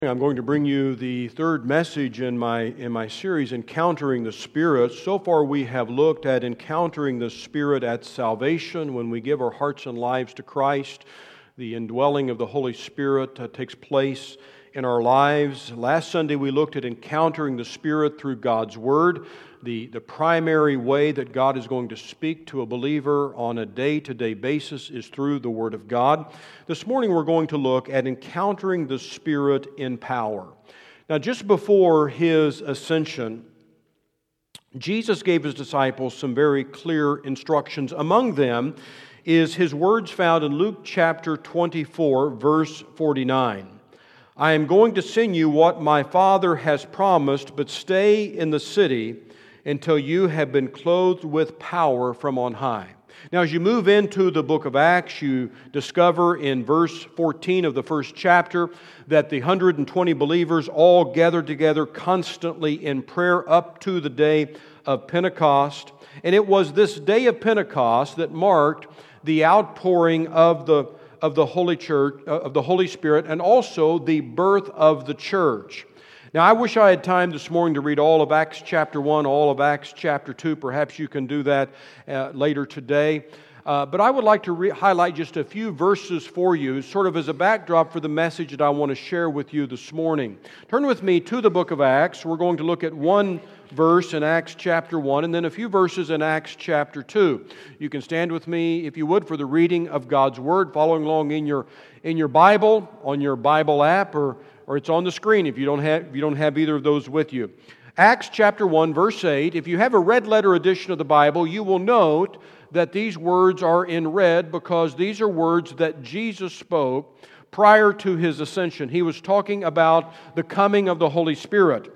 I'm going to bring you the third message in my series, Encountering the Spirit. So far we have looked at encountering the Spirit at salvation. When we give our hearts and lives to Christ, the indwelling of the Holy Spirit takes place in our lives. Last Sunday we looked at encountering the Spirit through God's Word. The primary way that God is going to speak to a believer on a day-to-day basis is through the Word of God. This morning we're going to look at encountering the Spirit in power. Now, just before His ascension, Jesus gave His disciples some very clear instructions. Among them is His words found in Luke chapter 24, verse 49. I am going to send you what my Father has promised, but stay in the city until you have been clothed with power from on high. Now, as you move into the book of Acts, you discover in verse 14 of the first chapter that the 120 believers all gathered together constantly in prayer up to the day of Pentecost. And it was this day of Pentecost that marked the outpouring of the Holy Church, of the Holy Spirit, and also the birth of the church. Now, I wish I had time this morning to read all of Acts chapter 1, all of Acts chapter 2. Perhaps you can do that later today. But I would like to highlight just a few verses for you, sort of as a backdrop for the message that I want to share with you this morning. Turn with me to the book of Acts. We're going to look at one verse in Acts chapter 1 and then a few verses in Acts chapter 2. You can stand with me, if you would, for the reading of God's Word, following along in your Bible, on your Bible app, or it's on the screen if you don't have either of those with you. Acts chapter 1, verse 8. If you have a red letter edition of the Bible, you will note that these words are in red because these are words that Jesus spoke prior to His ascension. He was talking about the coming of the Holy Spirit.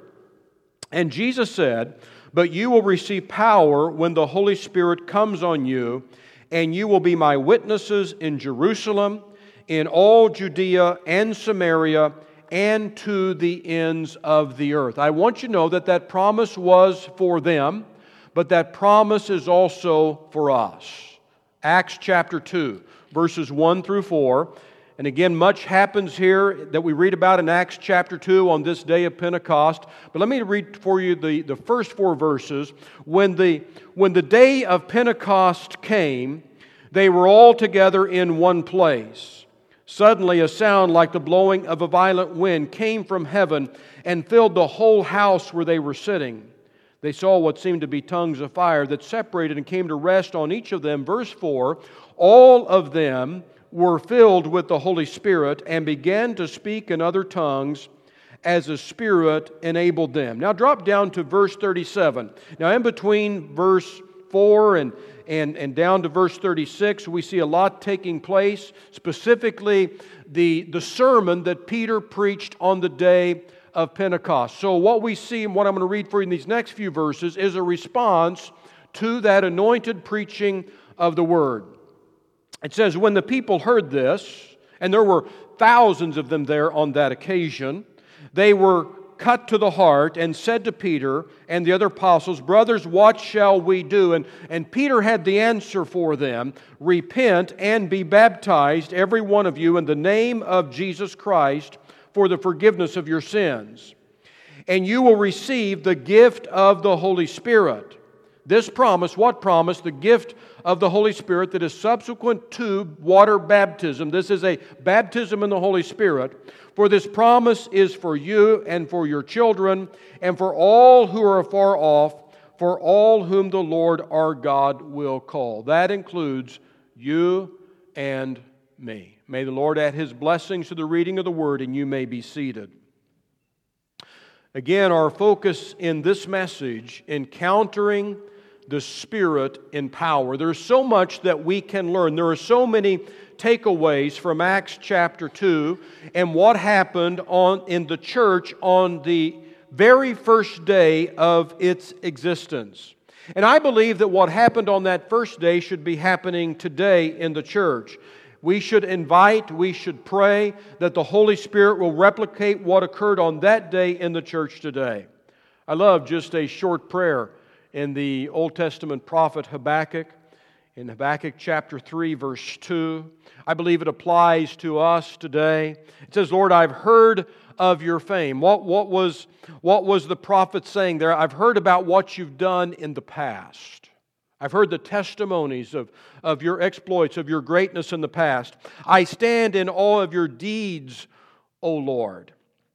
And Jesus said, "But you will receive power when the Holy Spirit comes on you, and you will be my witnesses in Jerusalem, in all Judea and Samaria, and to the ends of the earth." I want you to know that that promise was for them, but that promise is also for us. Acts chapter 2, verses 1 through 4. And again, much happens here that we read about in Acts chapter 2 on this day of Pentecost. But let me read for you the first four verses. When the day of Pentecost came, they were all together in one place. Suddenly a sound like the blowing of a violent wind came from heaven and filled the whole house where they were sitting. They saw what seemed to be tongues of fire that separated and came to rest on each of them. Verse 4, all of them were filled with the Holy Spirit and began to speak in other tongues as the Spirit enabled them. Now drop down to verse 37. Now in between verse 4 and down to verse 36, we see a lot taking place, specifically the sermon that Peter preached on the day of Pentecost. So what we see and what I'm going to read for you in these next few verses is a response to that anointed preaching of the Word. It says, when the people heard this, and there were thousands of them there on that occasion, they were cut to the heart and said to Peter and the other apostles, "Brothers, what shall we do?" And Peter had the answer for them, "Repent and be baptized, every one of you, in the name of Jesus Christ for the forgiveness of your sins. And you will receive the gift of the Holy Spirit." This promise, what promise? The gift of the Holy Spirit that is subsequent to water baptism. This is a baptism in the Holy Spirit. "For this promise is for you and for your children and for all who are afar off, for all whom the Lord our God will call." That includes you and me. May the Lord add His blessings to the reading of the Word, and you may be seated. Again, our focus in this message, encountering the Spirit in power. There's so much that we can learn. There are so many takeaways from Acts chapter 2 and what happened in the church on the very first day of its existence. And I believe that what happened on that first day should be happening today in the church. We should invite, we should pray that the Holy Spirit will replicate what occurred on that day in the church today. I love just a short prayer in the Old Testament prophet Habakkuk. in Habakkuk chapter 3, verse 2. I believe it applies to us today. It says, Lord, I've heard of your fame? What was the prophet saying there? I've heard about what you've done in the past. I've heard the testimonies of your exploits, of your greatness in the past. I stand in awe of your deeds, O Lord.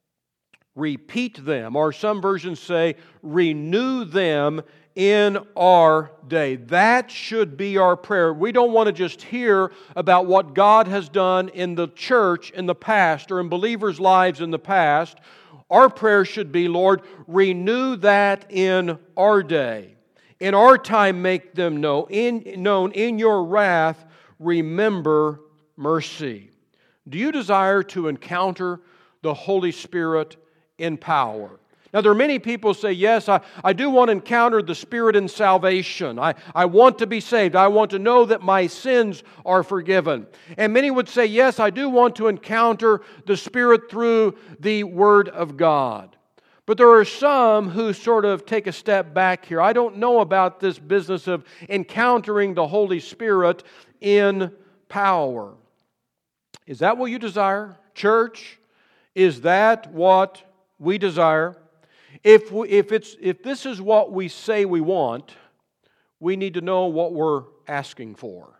Repeat them, or some versions say, renew them in our day. That should be our prayer. We don't want to just hear about what God has done in the church in the past or in believers' lives in the past. Our prayer should be, Lord, renew that in our day. In our time, make them known. In your wrath, remember mercy. Do you desire to encounter the Holy Spirit in power? Now, there are many people who say, yes, I do want to encounter the Spirit in salvation. I want to be saved. I want to know that my sins are forgiven. And many would say, yes, I do want to encounter the Spirit through the Word of God. But there are some who sort of take a step back here. I don't know about this business of encountering the Holy Spirit in power. Is that what you desire, church? Is that what we desire? If this is what we say we want, we need to know what we're asking for.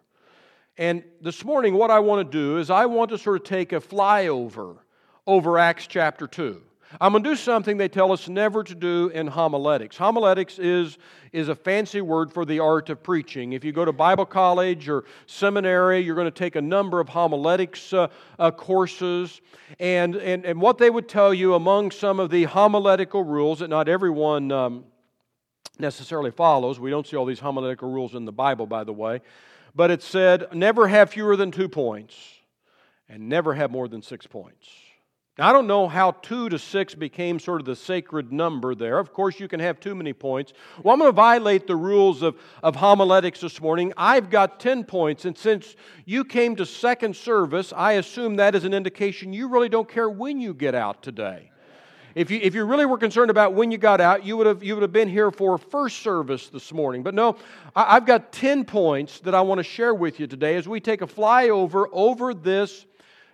And this morning, what I want to do is I want to sort of take a flyover over Acts chapter 2. I'm going to do something they tell us never to do in homiletics. Homiletics is a fancy word for the art of preaching. If you go to Bible college or seminary, you're going to take a number of homiletics courses. And what they would tell you among some of the homiletical rules that not everyone necessarily follows. We don't see all these homiletical rules in the Bible, by the way. But it said, never have fewer than 2 points and never have more than 6 points. Now, I don't know how 2 to 6 became sort of the sacred number there. Of course, you can have too many points. Well, I'm going to violate the rules of homiletics this morning. I've got 10 points, and since you came to second service, I assume that is an indication you really don't care when you get out today. If you really were concerned about when you got out, you would have been here for first service this morning. But no, I've got 10 points that I want to share with you today as we take a flyover over this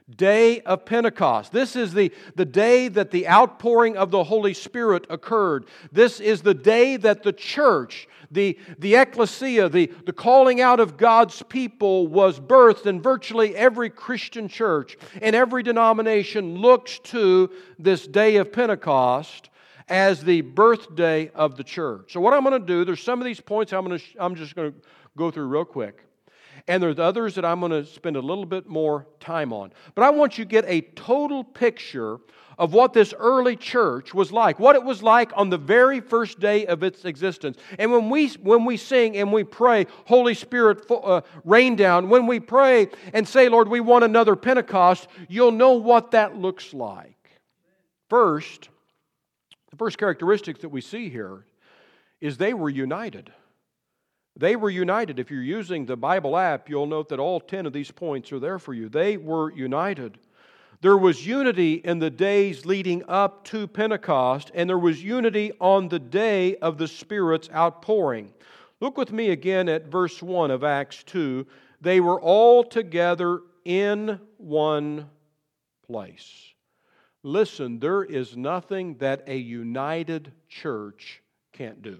day of Pentecost. This is the day that the outpouring of the Holy Spirit occurred. This is the day that the church, the ecclesia, the calling out of God's people was birthed, and virtually every Christian church and every denomination looks to this day of Pentecost as the birthday of the church. So what I'm going to do, there's some of these points I'm just going to go through real quick. And there's others that I'm going to spend a little bit more time on. But I want you to get a total picture of what this early church was like, what it was like on the very first day of its existence. And when we sing and we pray, Holy Spirit, rain down, when we pray and say, Lord, we want another Pentecost, you'll know what that looks like. First, the first characteristic that we see here is they were united. They were united. If you're using the Bible app, you'll note that all 10 of these points are there for you. They were united. There was unity in the days leading up to Pentecost, and there was unity on the day of the Spirit's outpouring. Look with me again at verse 1 of Acts 2. They were all together in one place. Listen, there is nothing that a united church can't do.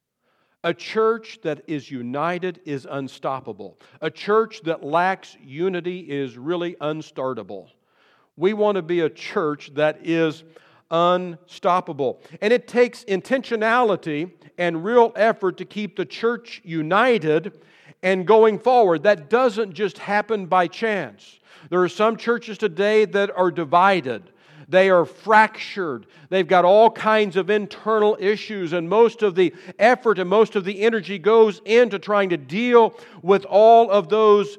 A church that is united is unstoppable. A church that lacks unity is really unstartable. We want to be a church that is unstoppable. And it takes intentionality and real effort to keep the church united and going forward. That doesn't just happen by chance. There are some churches today that are divided. They are fractured. They've got all kinds of internal issues, and most of the effort and most of the energy goes into trying to deal with all of those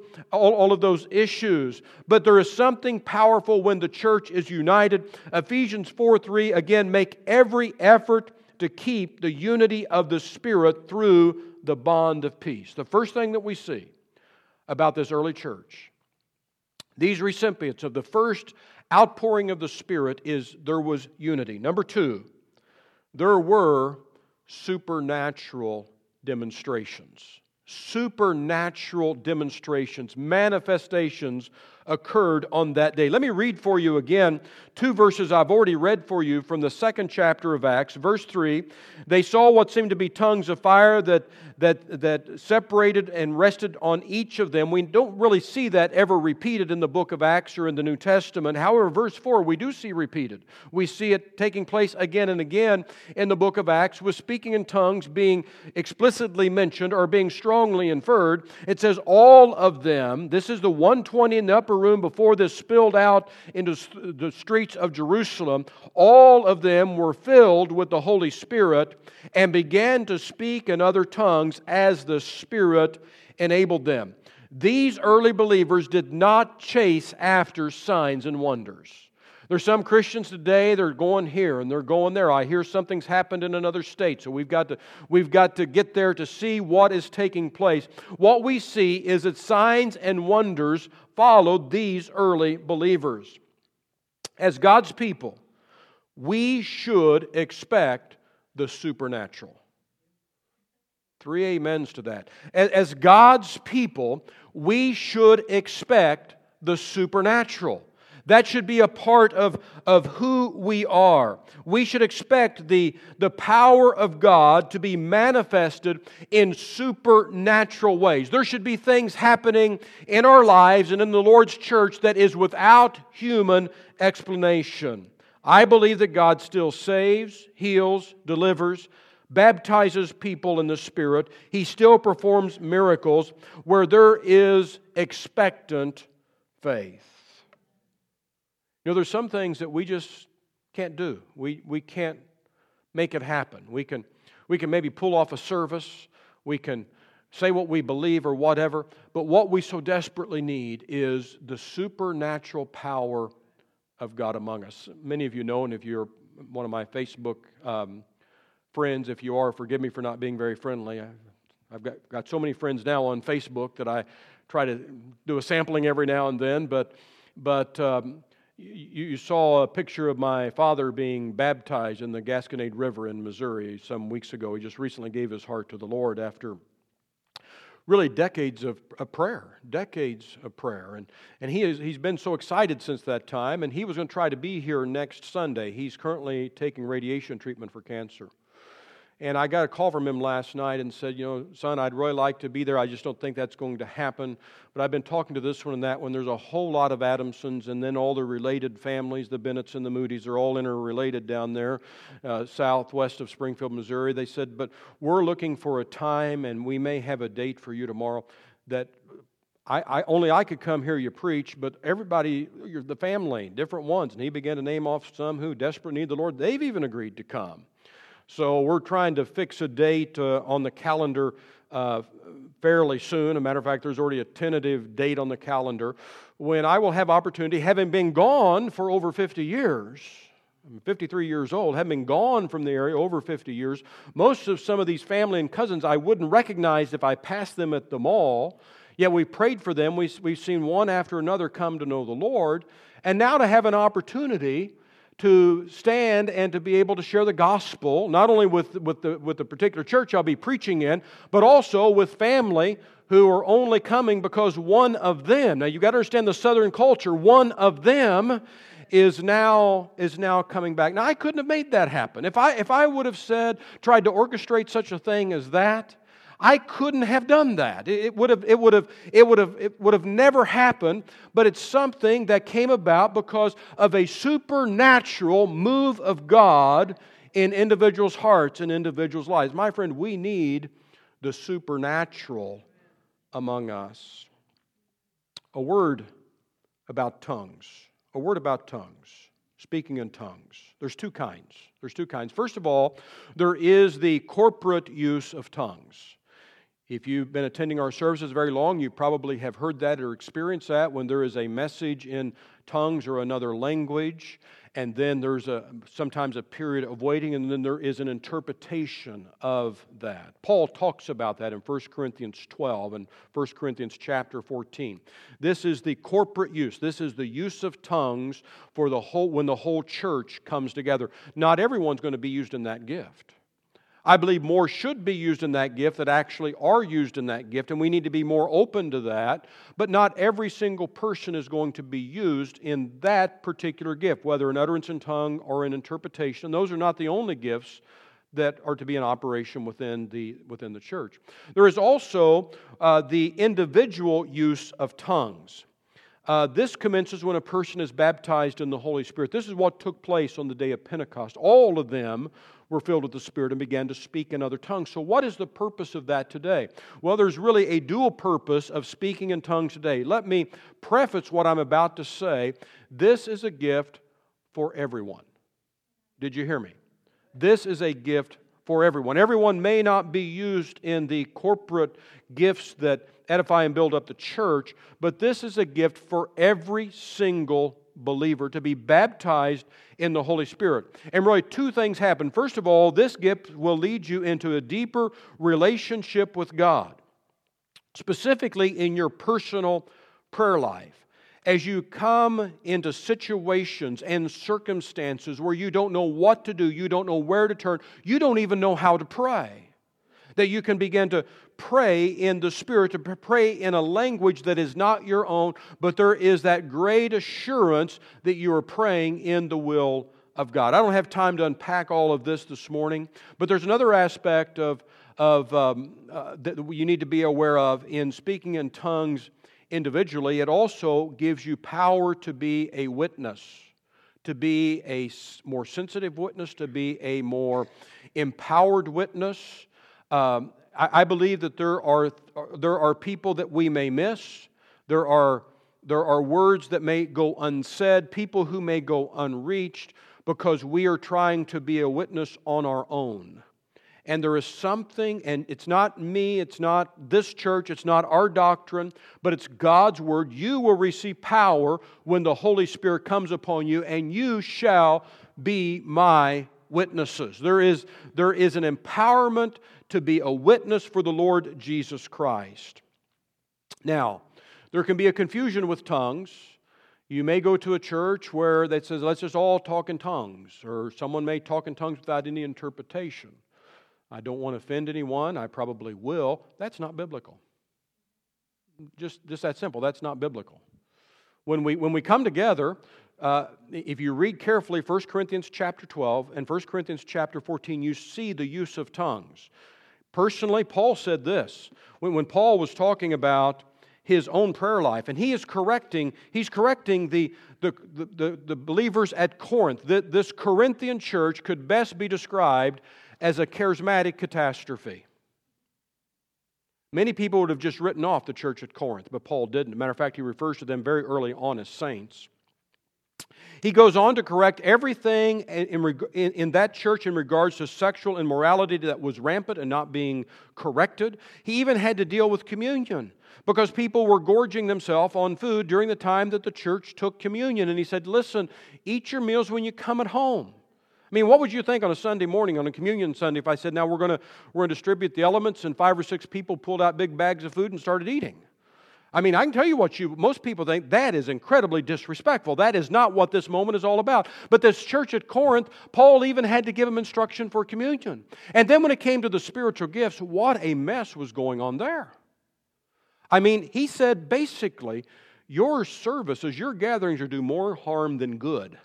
issues. But there is something powerful when the church is united. Ephesians 4:3, again, make every effort to keep the unity of the Spirit through the bond of peace. The first thing that we see about this early church, these recipients of the first outpouring of the Spirit, is there was unity. Number 2, there were supernatural demonstrations. Supernatural demonstrations, manifestations occurred on that day. Let me read for you again 2 verses I've already read for you from the 2nd chapter of Acts. Verse 3, they saw what seemed to be tongues of fire that separated and rested on each of them. We don't really see that ever repeated in the book of Acts or in the New Testament. However, verse 4 we do see repeated. We see it taking place again and again in the book of Acts, with speaking in tongues being explicitly mentioned or being strongly inferred. It says all of them, this is the 120 in the upper room before this spilled out into the streets of Jerusalem, all of them were filled with the Holy Spirit and began to speak in other tongues as the Spirit enabled them. These early believers did not chase after signs and wonders. There's some Christians today, they're going here and they're going there. I hear something's happened in another state, so we've got to get there to see what is taking place. What we see is that signs and wonders followed these early believers. As God's people, we should expect the supernatural. 3 amens to that. As God's people, we should expect the supernatural. That should be a part of who we are. We should expect the power of God to be manifested in supernatural ways. There should be things happening in our lives and in the Lord's church that is without human explanation. I believe that God still saves, heals, delivers, baptizes people in the Spirit. He still performs miracles where there is expectant faith. You know, there's some things that we just can't do. We can't make it happen. We can maybe pull off a service. We can say what we believe or whatever. But what we so desperately need is the supernatural power of God among us. Many of you know, and if you're one of my Facebook friends, if you are, forgive me for not being very friendly. I've got so many friends now on Facebook that I try to do a sampling every now and then. But you saw a picture of my father being baptized in the Gasconade River in Missouri some weeks ago. He just recently gave his heart to the Lord after really decades of prayer. And he's been so excited since that time, and he was going to try to be here next Sunday. He's currently taking radiation treatment for cancer. And I got a call from him last night and said, you know, son, I'd really like to be there. I just don't think that's going to happen. But I've been talking to this one and that one. There's a whole lot of Adamsons, and then all the related families, the Bennetts and the Moody's, are all interrelated down there, southwest of Springfield, Missouri. They said, but we're looking for a time, and we may have a date for you tomorrow that only I could come hear you preach, but everybody, the family, different ones. And he began to name off some who desperately need the Lord. They've even agreed to come. So we're trying to fix a date on the calendar fairly soon. As a matter of fact, there's already a tentative date on the calendar when I will have opportunity, having been gone for over 50 years. I'm 53 years old, having been gone from the area over 50 years. Most of some of these family and cousins I wouldn't recognize if I passed them at the mall. Yet we prayed for them. We've seen one after another come to know the Lord. And now to have an opportunity to stand and to be able to share the gospel, not only with the particular church I'll be preaching in, but also with family who are only coming because one of them, now you've got to understand the Southern culture, one of them is now coming back. Now I couldn't have made that happen. If I would have tried to orchestrate such a thing as that, I couldn't have done that. It would have never happened, but it's something that came about because of a supernatural move of God in individuals' hearts and individuals' lives. My friend, we need the supernatural among us. A word about tongues. A word about tongues. Speaking in tongues. There's two kinds. First of all, there is the corporate use of tongues. If you've been attending our services very long, you probably have heard that or experienced that when there is a message in tongues or another language, and then there's sometimes a period of waiting, and then there is an interpretation of that. Paul talks about that in 1 Corinthians 12 and 1 Corinthians chapter 14. This is the corporate use. This is the use of tongues for when the whole church comes together. Not everyone's going to be used in that gift. I believe more should be used in that gift that actually are used in that gift, and we need to be more open to that. But not every single person is going to be used in that particular gift, whether in utterance in tongue or in interpretation. Those are not the only gifts that are to be in operation within the church. There is also the individual use of tongues. This commences when a person is baptized in the Holy Spirit. This is what took place on the day of Pentecost. All of them were filled with the Spirit and began to speak in other tongues. So what is the purpose of that today? Well, there's really a dual purpose of speaking in tongues today. Let me preface what I'm about to say. This is a gift for everyone. Did you hear me? This is a gift for everyone. Everyone may not be used in the corporate gifts that edify and build up the church, but this is a gift for every single believer to be baptized in the Holy Spirit. And really two things happen. First of all, this gift will lead you into a deeper relationship with God, specifically in your personal prayer life. As you come into situations and circumstances where you don't know what to do, you don't know where to turn, you don't even know how to pray, that you can begin to pray in the Spirit, to pray in a language that is not your own, but there is that great assurance that you are praying in the will of God. I don't have time to unpack all of this morning, but there's another aspect that you need to be aware of in speaking in tongues individually. It also gives you power to be a witness, to be a more sensitive witness, to be a more empowered witness. I believe that there are people that we may miss. There are words that may go unsaid, people who may go unreached because we are trying to be a witness on our own. And there is something, and it's not me, it's not this church, it's not our doctrine, but it's God's Word. You will receive power when the Holy Spirit comes upon you, and you shall be my witnesses. There is an empowerment to be a witness for the Lord Jesus Christ. Now, there can be a confusion with tongues. You may go to a church where that says, let's just all talk in tongues, or someone may talk in tongues without any interpretation. I don't want to offend anyone. I probably will. That's not biblical. Just that simple. That's not biblical. When we come together, if you read carefully 1 Corinthians chapter 12 and 1 Corinthians chapter 14, you see the use of tongues. Personally, Paul said this. When Paul was talking about his own prayer life, and he's correcting the believers at Corinth. This Corinthian church could best be described as a charismatic catastrophe. Many people would have just written off the church at Corinth, but Paul didn't. As a matter of fact, he refers to them very early on as saints. He goes on to correct everything in that church in regards to sexual immorality that was rampant and not being corrected. He even had to deal with communion because people were gorging themselves on food during the time that the church took communion. And he said, listen, eat your meals when you come at home. I mean, what would you think on a Sunday morning, on a communion Sunday, if I said, now we're going to distribute the elements, and 5 or 6 people pulled out big bags of food and started eating? I mean, I can tell you most people think that is incredibly disrespectful. That is not what this moment is all about. But this church at Corinth, Paul even had to give them instruction for communion. And then when it came to the spiritual gifts, what a mess was going on there. I mean, he said basically, your services, your gatherings are do more harm than good.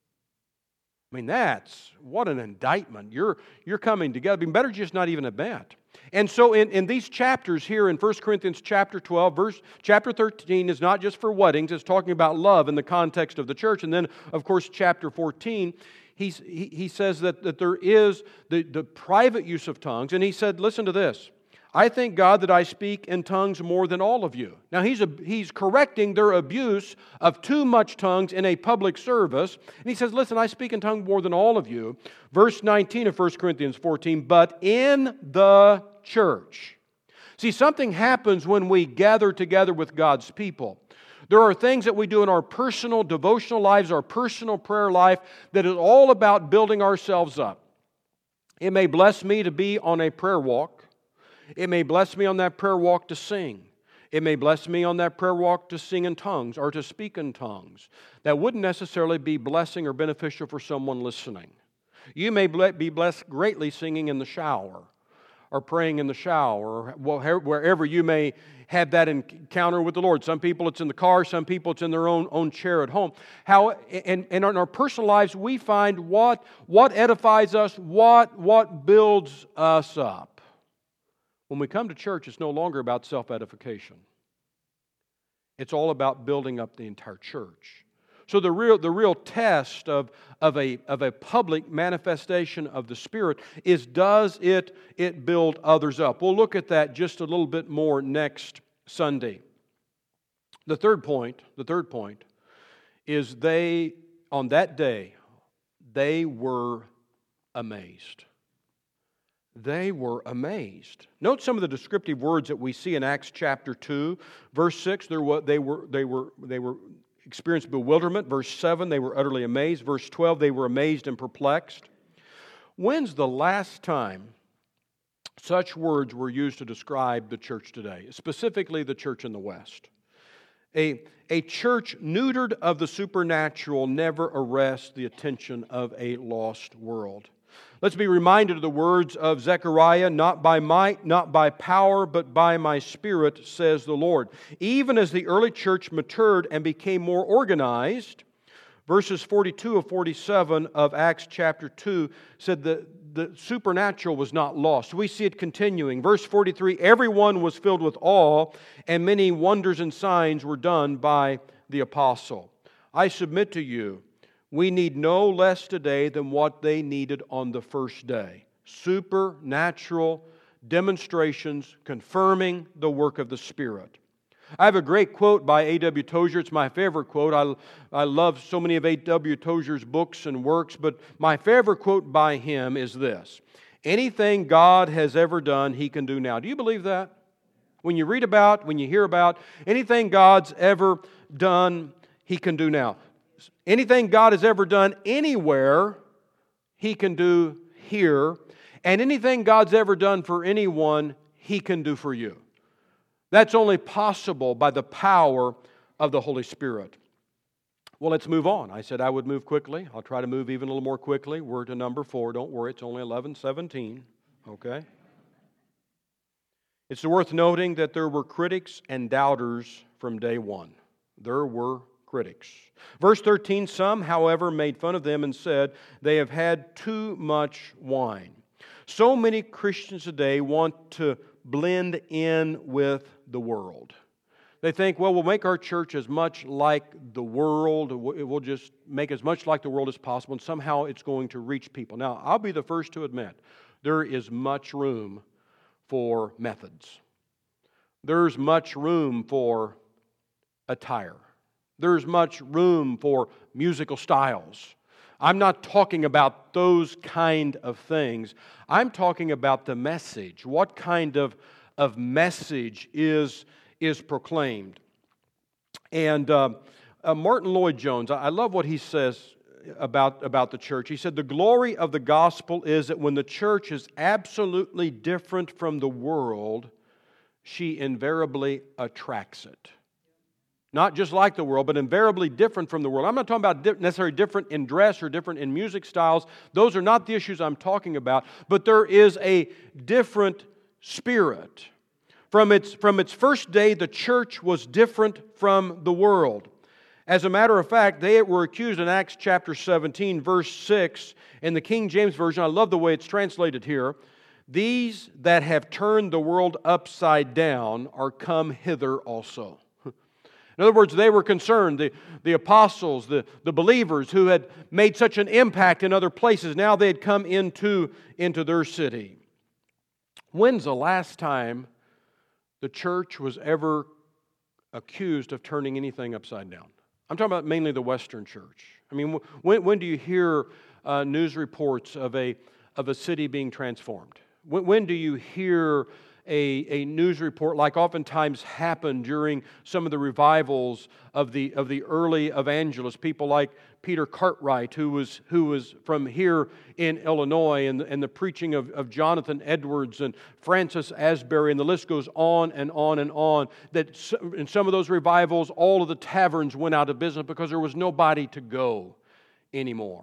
I mean, what an indictment. You're coming together. It'd be better just not even admit. And so in these chapters here in 1 Corinthians chapter 12, chapter 13 is not just for weddings. It's talking about love in the context of the church. And then, of course, chapter 14, he says that there is the private use of tongues. And he said, listen to this. I thank God that I speak in tongues more than all of you. Now, he's correcting their abuse of too much tongues in a public service. And he says, listen, I speak in tongues more than all of you. Verse 19 of 1 Corinthians 14, but in the church. See, something happens when we gather together with God's people. There are things that we do in our personal devotional lives, our personal prayer life, that is all about building ourselves up. It may bless me to be on a prayer walk. It may bless me on that prayer walk to sing. It may bless me on that prayer walk to sing in tongues or to speak in tongues. That wouldn't necessarily be blessing or beneficial for someone listening. You may be blessed greatly singing in the shower or praying in the shower, or wherever you may have that encounter with the Lord. Some people it's in the car, some people it's in their own chair at home. And in our personal lives, we find what edifies us, what builds us up. When we come to church, it's no longer about self-edification. It's all about building up the entire church. So the real test of a public manifestation of the Spirit is, does it build others up? We'll look at that just a little bit more next Sunday. The third point is on that day, they were amazed. They were amazed. Note some of the descriptive words that we see in Acts chapter 2, verse 6. They were experienced bewilderment. Verse 7, they were utterly amazed. Verse 12, they were amazed and perplexed. When's the last time such words were used to describe the church today, specifically the church in the West? A church neutered of the supernatural never arrests the attention of a lost world. Let's be reminded of the words of Zechariah, not by might, not by power, but by my Spirit, says the Lord. Even as the early church matured and became more organized, verses 42 of 47 of Acts chapter 2 said that the supernatural was not lost. We see it continuing. Verse 43, everyone was filled with awe, and many wonders and signs were done by the apostle. I submit to you, we need no less today than what they needed on the first day. Supernatural demonstrations confirming the work of the Spirit. I have a great quote by A.W. Tozer. It's my favorite quote. I love so many of A.W. Tozer's books and works, but my favorite quote by him is this: anything God has ever done, He can do now. Do you believe that? When you read about, when you hear about, anything God's ever done, He can do now. Anything God has ever done anywhere, He can do here. And anything God's ever done for anyone, He can do for you. That's only possible by the power of the Holy Spirit. Well, let's move on. I said I would move quickly. I'll try to move even a little more quickly. We're to number 4. Don't worry, it's only 11:17. Okay? It's worth noting that there were critics and doubters from day one. There were critics. Verse 13, some, however, made fun of them and said, they have had too much wine. So many Christians today want to blend in with the world. They think, well, we'll make our church as much like the world. We'll just make as much like the world as possible, and somehow it's going to reach people. Now, I'll be the first to admit, there is much room for methods. There's much room for attire. There's much room for musical styles. I'm not talking about those kind of things. I'm talking about the message. What kind of message is proclaimed? And Martin Lloyd-Jones, I love what he says about the church. He said, the glory of the gospel is that when the church is absolutely different from the world, she invariably attracts it. Not just like the world, but invariably different from the world. I'm not talking about necessarily different in dress or different in music styles. Those are not the issues I'm talking about. But there is a different spirit. From its first day, the church was different from the world. As a matter of fact, they were accused in Acts chapter 17, verse 6, in the King James Version. I love the way it's translated here. These that have turned the world upside down are come hither also. In other words, they were concerned, the apostles, the believers who had made such an impact in other places, now they had come into their city. When's the last time the church was ever accused of turning anything upside down? I'm talking about mainly the Western church. I mean, when do you hear news reports of a city being transformed? When do you hear a news report like oftentimes happened during some of the revivals of the early evangelists, people like Peter Cartwright, who was from here in Illinois, and the preaching of Jonathan Edwards and Francis Asbury, and the list goes on and on and on, that in some of those revivals, all of the taverns went out of business because there was nobody to go anymore.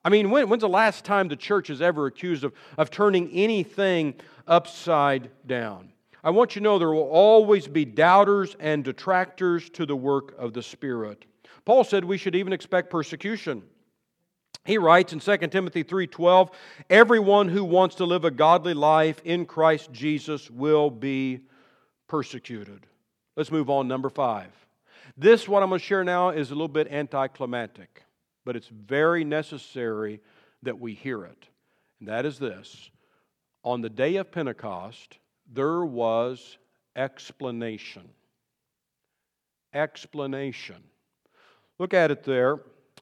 I mean, when's the last time the church is ever accused of turning anything upside down? I want you to know there will always be doubters and detractors to the work of the Spirit. Paul said we should even expect persecution. He writes in 2 Timothy 3:12, everyone who wants to live a godly life in Christ Jesus will be persecuted. Let's move on, number 5. This, what I'm going to share now, is a little bit anticlimactic, but it's very necessary that we hear it. And that is this. On the day of Pentecost, there was explanation. Explanation. Look at it there.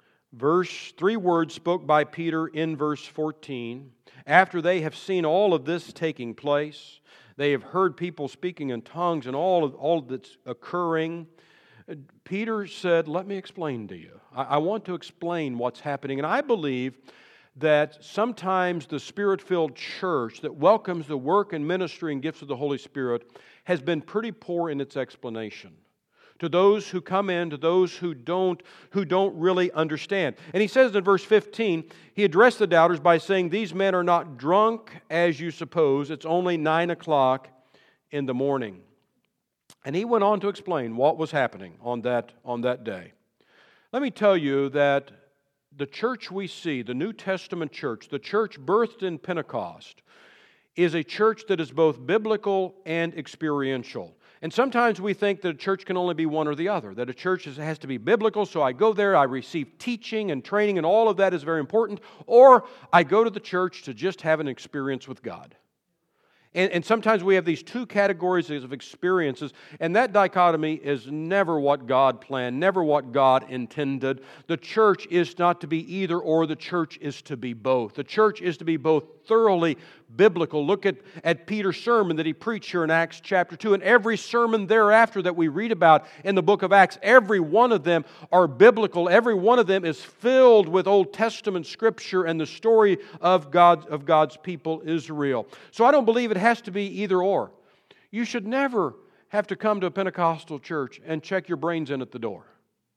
3 words spoke by Peter in verse 14. After they have seen all of this taking place, they have heard people speaking in tongues and all that's occurring, Peter said, let me explain to you. I want to explain what's happening. And I believe that sometimes the Spirit-filled church that welcomes the work and ministry and gifts of the Holy Spirit has been pretty poor in its explanation. To those who come in, to those who don't really understand. And he says in verse 15, he addressed the doubters by saying, these men are not drunk as you suppose. It's only 9 o'clock in the morning. And he went on to explain what was happening on that day. Let me tell you that the church we see, the New Testament church, the church birthed in Pentecost, is a church that is both biblical and experiential. And sometimes we think that a church can only be one or the other, that a church has to be biblical, so I go there, I receive teaching and training, and all of that is very important, or I go to the church to just have an experience with God. And sometimes we have these two categories of experiences, and that dichotomy is never what God planned, never what God intended. The church is not to be either or, the church is to be both. The church is to be both thoroughly biblical. Look at Peter's sermon that he preached here in Acts chapter 2, and every sermon thereafter that we read about in the book of Acts, every one of them are biblical. Every one of them is filled with Old Testament scripture and the story of God's people, Israel. So I don't believe it has to be either or. You should never have to come to a Pentecostal church and check your brains in at the door.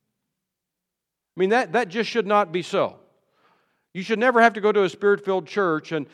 I mean, that just should not be so. You should never have to go to a Spirit-filled church and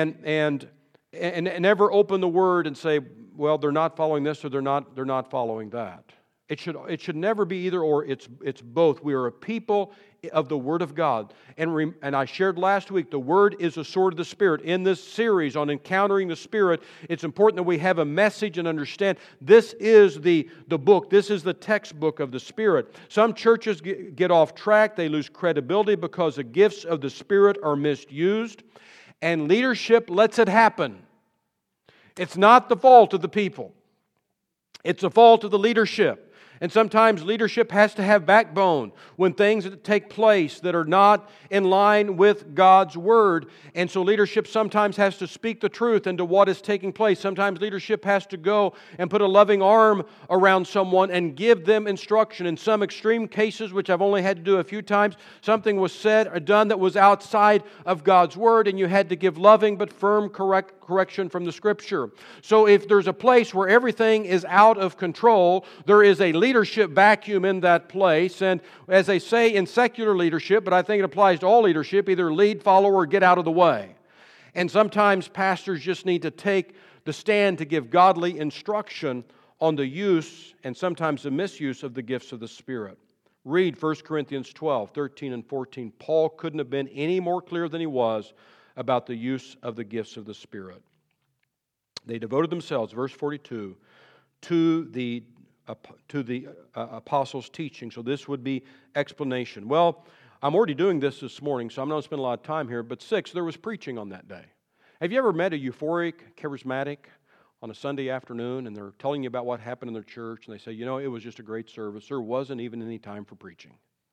never open the Word and say, well, they're not following this or they're not following that. It should never be either or. It's both. We are a people of the Word of God. And I shared last week, the Word is a sword of the Spirit. In this series on encountering the Spirit, it's important that we have a message and understand this is the book. This is the textbook of the Spirit. Some churches get off track. They lose credibility because the gifts of the Spirit are misused. And leadership lets it happen. It's not the fault of the people. It's the fault of the leadership. And sometimes leadership has to have backbone when things take place that are not in line with God's Word. And so leadership sometimes has to speak the truth into what is taking place. Sometimes leadership has to go and put a loving arm around someone and give them instruction. In some extreme cases, which I've only had to do a few times, something was said or done that was outside of God's Word, and you had to give loving but firm correction from the Scripture. So if there's a place where everything is out of control, there is a leadership vacuum in that place. And as they say in secular leadership, but I think it applies to all leadership, either lead, follow, or get out of the way. And sometimes pastors just need to take the stand to give godly instruction on the use and sometimes the misuse of the gifts of the Spirit. Read 1 Corinthians 12, 13 and 14. Paul couldn't have been any more clear than he was about the use of the gifts of the Spirit. They devoted themselves, verse 42, to the apostles' teaching. So this would be explanation. Well, I'm already doing this morning, so I'm not going to spend a lot of time here. But 6, there was preaching on that day. Have you ever met a euphoric, charismatic on a Sunday afternoon, and they're telling you about what happened in their church, and they say, it was just a great service. There wasn't even any time for preaching.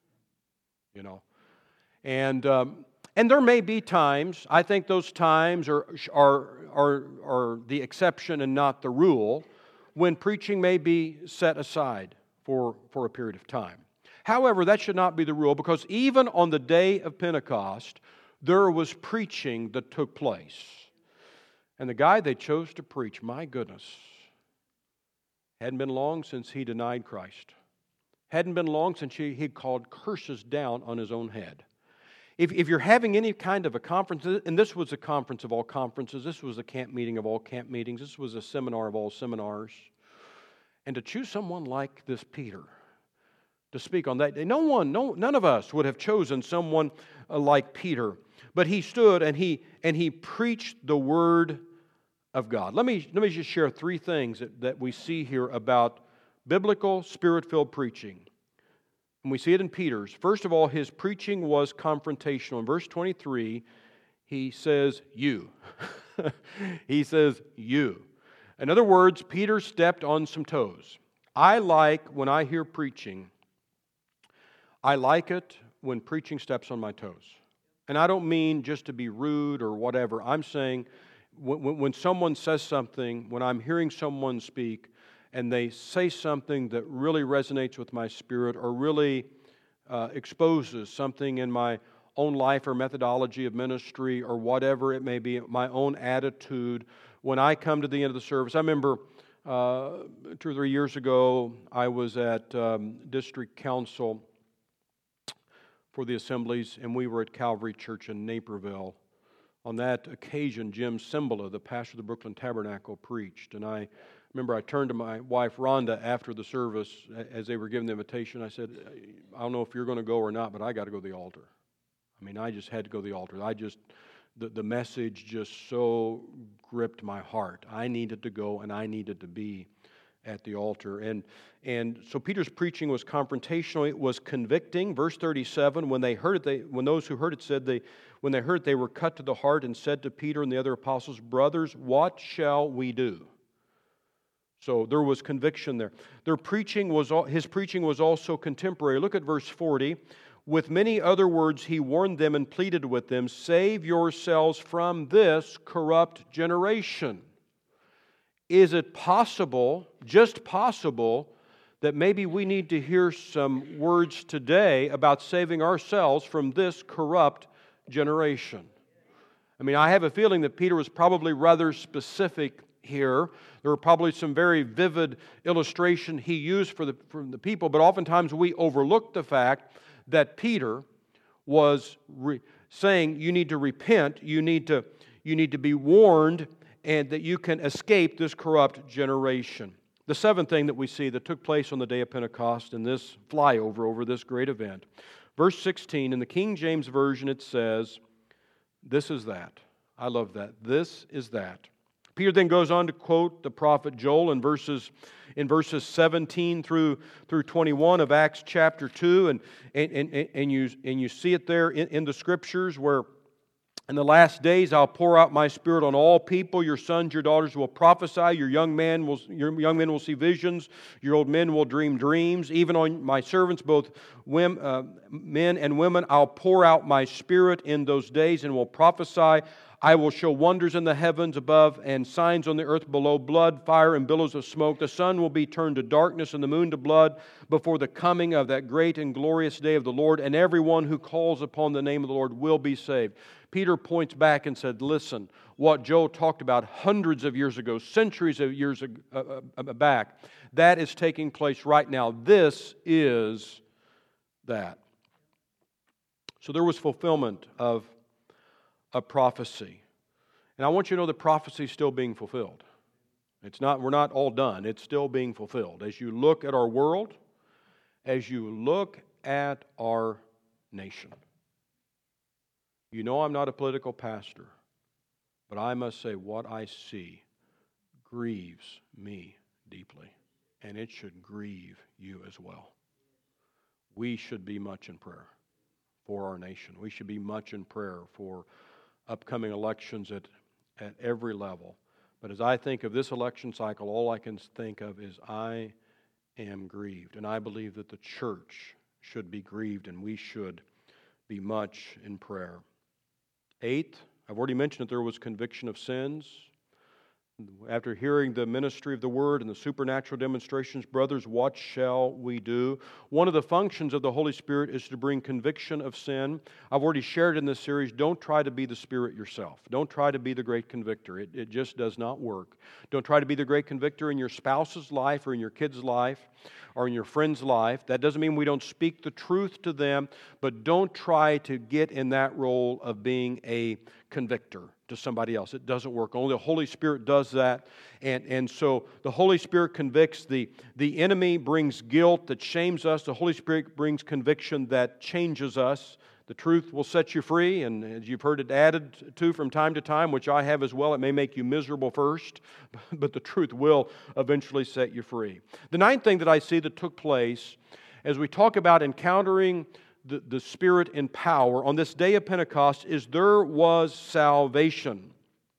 And there may be times, I think those times are the exception and not the rule, when preaching may be set aside for a period of time. However, that should not be the rule, because even on the day of Pentecost, there was preaching that took place. And the guy they chose to preach, my goodness, hadn't been long since he denied Christ. Hadn't been long since he called curses down on his own head. If you're having any kind of a conference, and this was a conference of all conferences, this was a camp meeting of all camp meetings, this was a seminar of all seminars, and to choose someone like this Peter to speak on that day, none of us would have chosen someone like Peter. But he stood and he preached the Word of God. Let me just share three things that we see here about biblical, Spirit-filled preaching. And we see it in Peter's. First of all, his preaching was confrontational. In verse 23, he says, you. He says, you. In other words, Peter stepped on some toes. I like, when I hear preaching, I like it when preaching steps on my toes. And I don't mean just to be rude or whatever. I'm saying when someone says something, when I'm hearing someone speak, and they say something that really resonates with my spirit or really exposes something in my own life or methodology of ministry or whatever it may be, my own attitude, when I come to the end of the service. I remember 2 or 3 years ago, I was at district council for the assemblies, and we were at Calvary Church in Naperville. On that occasion, Jim Cymbala, the pastor of the Brooklyn Tabernacle, preached, and I remember I turned to my wife, Rhonda, after the service, as they were giving the invitation. I said, I don't know if you're going to go or not, but I got to go to the altar. I mean, I just had to go to the altar. The message just so gripped my heart. I needed to go, and I needed to be at the altar. And so Peter's preaching was confrontational. It was convicting. Verse 37, when those who heard it said, when they heard it, they were cut to the heart and said to Peter and the other apostles, brothers, what shall we do? So there was conviction there. His preaching was also contemporary. Look at verse 40. With many other words he warned them and pleaded with them, save yourselves from this corrupt generation. Is it possible, just possible, that maybe we need to hear some words today about saving ourselves from this corrupt generation? I mean, I have a feeling that Peter was probably rather specific here. There were probably some very vivid illustration he used for the people, but oftentimes we overlook the fact that Peter was saying you need to repent, you need to be warned, and that you can escape this corrupt generation. The seventh thing that we see that took place on the day of Pentecost in this flyover over this great event. Verse 16, in the King James Version it says, this is that. I love that. This is that. Peter then goes on to quote the prophet Joel in verses 17 through 21 of Acts chapter 2, and you see it there in the Scriptures where in the last days I'll pour out my Spirit on all people. Your sons, your daughters will prophesy. Your young men will see visions. Your old men will dream dreams. Even on my servants, both men and women, I'll pour out my Spirit in those days and will prophesy. I will show wonders in the heavens above and signs on the earth below, blood, fire, and billows of smoke. The sun will be turned to darkness and the moon to blood before the coming of that great and glorious day of the Lord, and everyone who calls upon the name of the Lord will be saved. Peter points back and said, listen, what Joel talked about hundreds of years ago, centuries of years back, that is taking place right now. This is that. So there was fulfillment of a prophecy. And I want you to know that prophecy is still being fulfilled. We're not all done. It's still being fulfilled. As you look at our world, as you look at our nation. You know I'm not a political pastor, but I must say what I see grieves me deeply, and it should grieve you as well. We should be much in prayer for our nation. We should be much in prayer for upcoming elections at every level. But as I think of this election cycle, all I can think of is I am grieved. And I believe that the church should be grieved and we should be much in prayer. Eighth, I've already mentioned that there was conviction of sins. After hearing the ministry of the Word and the supernatural demonstrations, brothers, what shall we do? One of the functions of the Holy Spirit is to bring conviction of sin. I've already shared in this series, don't try to be the Spirit yourself. Don't try to be the great convictor. It just does not work. Don't try to be the great convictor in your spouse's life or in your kid's life or in your friend's life. That doesn't mean we don't speak the truth to them, but don't try to get in that role of being a convictor to somebody else. It doesn't work. Only the Holy Spirit does that. And so the Holy Spirit convicts. The enemy brings guilt that shames us. The Holy Spirit brings conviction that changes us. The truth will set you free, and as you've heard it added to from time to time, which I have as well, it may make you miserable first, but the truth will eventually set you free. The ninth thing that I see that took place as we talk about encountering the Spirit in power on this day of Pentecost is there was salvation.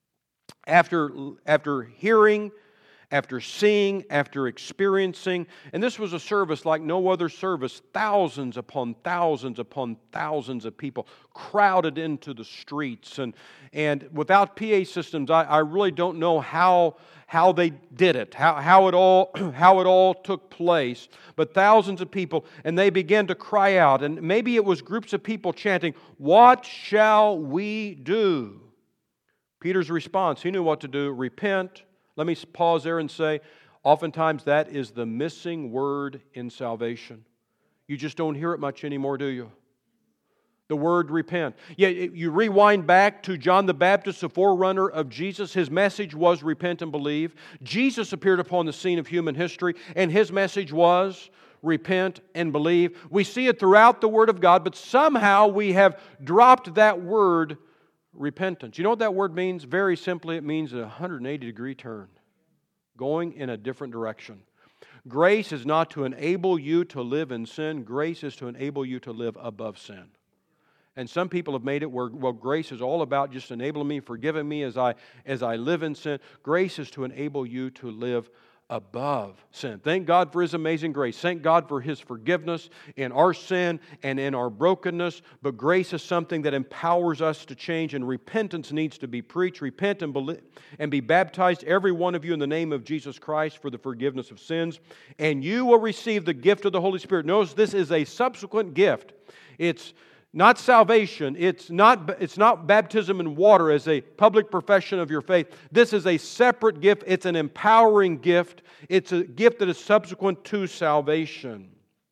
After hearing, after seeing, after experiencing, and this was a service like no other service, thousands upon thousands upon thousands of people crowded into the streets. And without PA systems, I really don't know how they did it, how it all took place. But thousands of people, and they began to cry out. And maybe it was groups of people chanting, "What shall we do?" Peter's response, he knew what to do. Repent. Let me pause there and say, oftentimes that is the missing word in salvation. You just don't hear it much anymore, do you? The word repent. Yeah, you rewind back to John the Baptist, the forerunner of Jesus. His message was repent and believe. Jesus appeared upon the scene of human history, and His message was repent and believe. We see it throughout the Word of God, but somehow we have dropped that word repentance. You know what that word means? Very simply, it means a 180-degree turn, going in a different direction. Grace is not to enable you to live in sin. Grace is to enable you to live above sin. And some people have made it where, well, grace is all about just enabling me, forgiving me as I live in sin. Grace is to enable you to live above sin. Thank God for His amazing grace. Thank God for His forgiveness in our sin and in our brokenness. But grace is something that empowers us to change, and repentance needs to be preached. Repent and be baptized, every one of you, in the name of Jesus Christ for the forgiveness of sins, and you will receive the gift of the Holy Spirit. Notice this is a subsequent gift. It's not salvation. It's not baptism in water as a public profession of your faith. This is a separate gift. It's an empowering gift. It's a gift that is subsequent to salvation.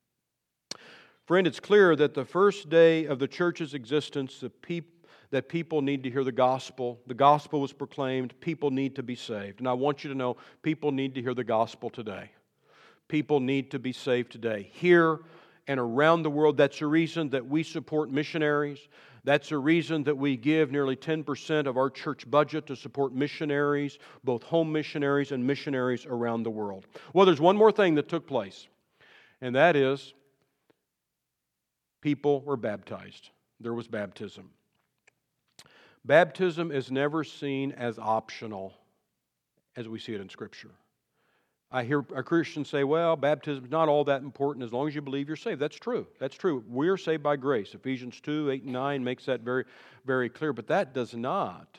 Friend, it's clear that the first day of the church's existence, that people need to hear the gospel. The gospel was proclaimed. People need to be saved. And I want you to know, people need to hear the gospel today. People need to be saved today. Here and around the world. That's the reason that we support missionaries. That's the reason that we give nearly 10% of our church budget to support missionaries, both home missionaries and missionaries around the world. Well, there's one more thing that took place, and that is people were baptized. There was baptism. Baptism is never seen as optional as we see it in Scripture. I hear a Christian say, well, baptism is not all that important as long as you believe you're saved. That's true. That's true. We're saved by grace. Ephesians 2, 8, and 9 makes that very, very clear. But that does not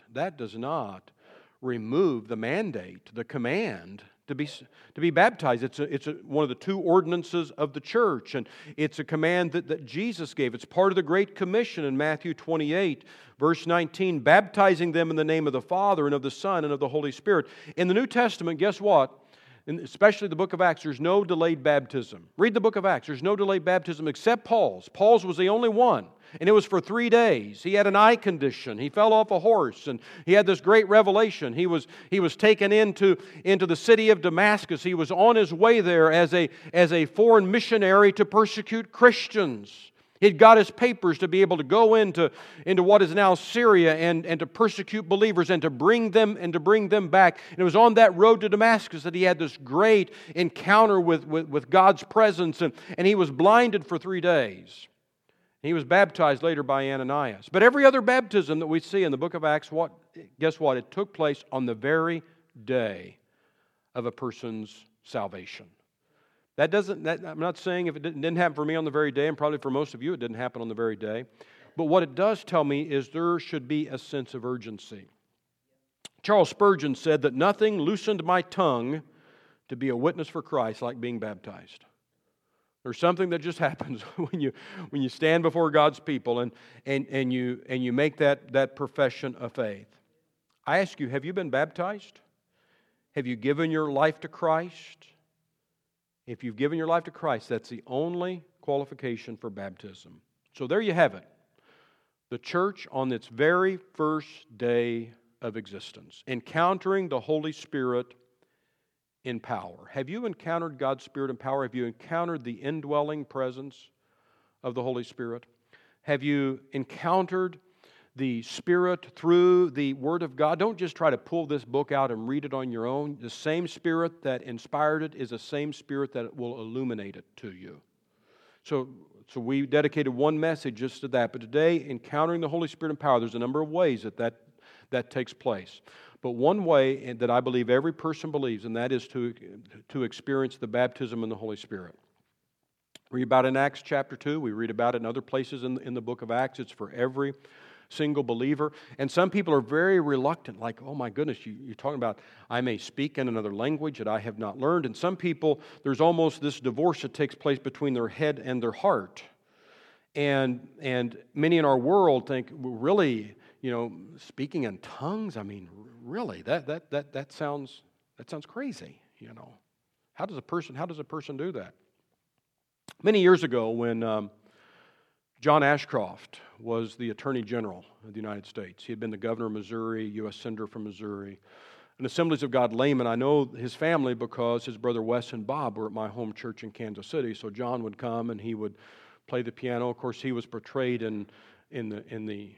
remove the mandate, the command to be baptized. It's one of the two ordinances of the church, and it's a command that Jesus gave. It's part of the Great Commission in Matthew 28, verse 19, baptizing them in the name of the Father and of the Son and of the Holy Spirit. In the New Testament, guess what? Especially the book of Acts, there's no delayed baptism. Read the book of Acts. There's no delayed baptism except Paul's. Paul's was the only one, and it was for 3 days. He had an eye condition. He fell off a horse, and he had this great revelation. He was taken into the city of Damascus. He was on his way there as a foreign missionary to persecute Christians. He'd got his papers to be able to go into what is now Syria and to persecute believers and to bring them back. And it was on that road to Damascus that he had this great encounter with God's presence, and he was blinded for 3 days. He was baptized later by Ananias. But every other baptism that we see in the book of Acts, guess what? It took place on the very day of a person's salvation. I'm not saying if it didn't happen for me on the very day, and probably for most of you it didn't happen on the very day. But what it does tell me is there should be a sense of urgency. Charles Spurgeon said that nothing loosened my tongue to be a witness for Christ like being baptized. There's something that just happens when you stand before God's people and you make that profession of faith. I ask you, have you been baptized? Have you given your life to Christ? If you've given your life to Christ, that's the only qualification for baptism. So there you have it. The church on its very first day of existence, encountering the Holy Spirit in power. Have you encountered God's Spirit in power? Have you encountered the indwelling presence of the Holy Spirit? Have you encountered the Spirit through the Word of God? Don't just try to pull this book out and read it on your own. The same Spirit that inspired it is the same Spirit that will illuminate it to you. So we dedicated one message just to that. But today, encountering the Holy Spirit in power, there's a number of ways that takes place. But one way that I believe every person believes, and that is to experience the baptism in the Holy Spirit. Read about it in Acts chapter 2. We read about it in other places in the book of Acts. It's for every single believer. And some people are very reluctant, like, oh my goodness, you're talking about I may speak in another language that I have not learned. And some people, there's almost this divorce that takes place between their head and their heart. And many in our world think, well, really, speaking in tongues, I mean, really, that sounds crazy, How does a person do that? Many years ago when John Ashcroft was the Attorney General of the United States. He had been the governor of Missouri, U.S. Senator from Missouri, an Assemblies of God layman. I know his family because his brother Wes and Bob were at my home church in Kansas City. So John would come and he would play the piano. Of course, he was portrayed in the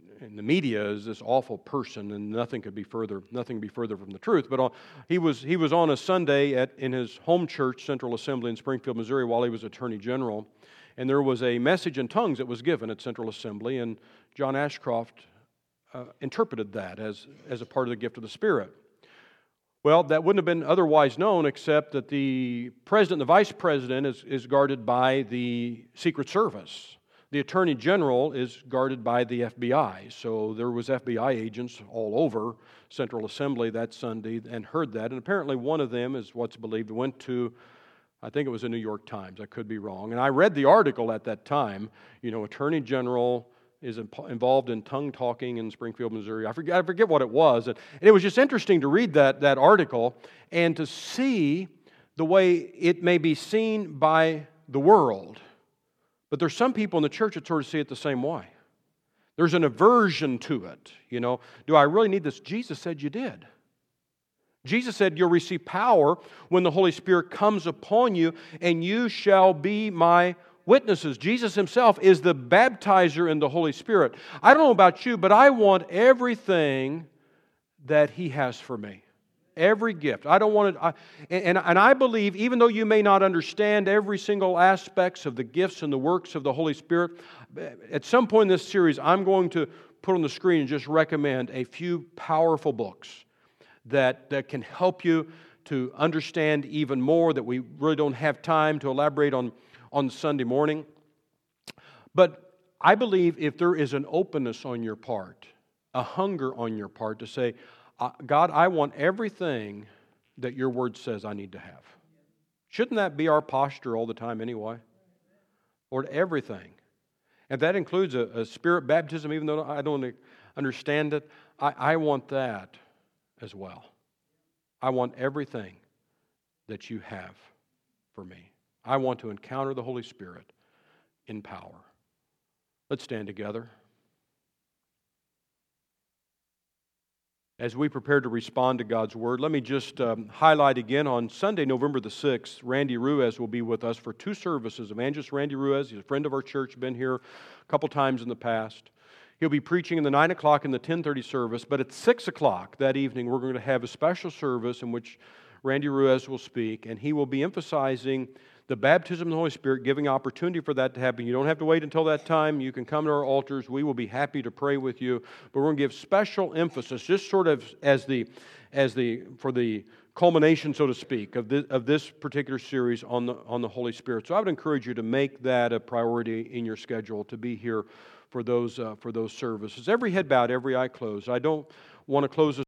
media as this awful person, and nothing could be further from the truth. But he was on a Sunday in his home church, Central Assembly in Springfield, Missouri, while he was Attorney General. And there was a message in tongues that was given at Central Assembly, and John Ashcroft interpreted that as a part of the gift of the Spirit. Well, that wouldn't have been otherwise known except that the president and the vice president is guarded by the Secret Service. The Attorney General is guarded by the FBI. So there was FBI agents all over Central Assembly that Sunday and heard that. And apparently one of them, is what's believed, went to, I think it was the New York Times. I could be wrong. And I read the article at that time. Attorney General is involved in tongue talking in Springfield, Missouri. I forget what it was. And it was just interesting to read that article and to see the way it may be seen by the world. But there's some people in the church that sort of see it the same way. There's an aversion to it. Do I really need this? Jesus said you did. Jesus said you'll receive power when the Holy Spirit comes upon you, and you shall be my witnesses. Jesus himself is the baptizer in the Holy Spirit. I don't know about you, but I want everything that he has for me. Every gift. I don't want it. And I believe, even though you may not understand every single aspects of the gifts and the works of the Holy Spirit, at some point in this series, I'm going to put on the screen and just recommend a few powerful books that can help you to understand even more that we really don't have time to elaborate on Sunday morning. But I believe if there is an openness on your part, a hunger on your part to say, God, I want everything that your word says I need to have. Shouldn't that be our posture all the time anyway? Lord, everything. And that includes a spirit baptism, even though I don't understand it. I want that as well. I want everything that you have for me. I want to encounter the Holy Spirit in power. Let's stand together. As we prepare to respond to God's Word, let me just highlight again, on Sunday, November the 6th, Randy Ruiz will be with us for 2 services. Evangelist Randy Ruiz, he's a friend of our church, been here a couple times in the past. He'll be preaching in the 9 o'clock and the 10:30 service, but at 6 o'clock that evening, we're going to have a special service in which Randy Ruiz will speak, and he will be emphasizing the baptism of the Holy Spirit, giving opportunity for that to happen. You don't have to wait until that time. You can come to our altars. We will be happy to pray with you. But we're going to give special emphasis, just sort of for the culmination, so to speak, of this particular series on the Holy Spirit. So I would encourage you to make that a priority in your schedule to be here for those services. Every head bowed, every eye closed. I don't want to close this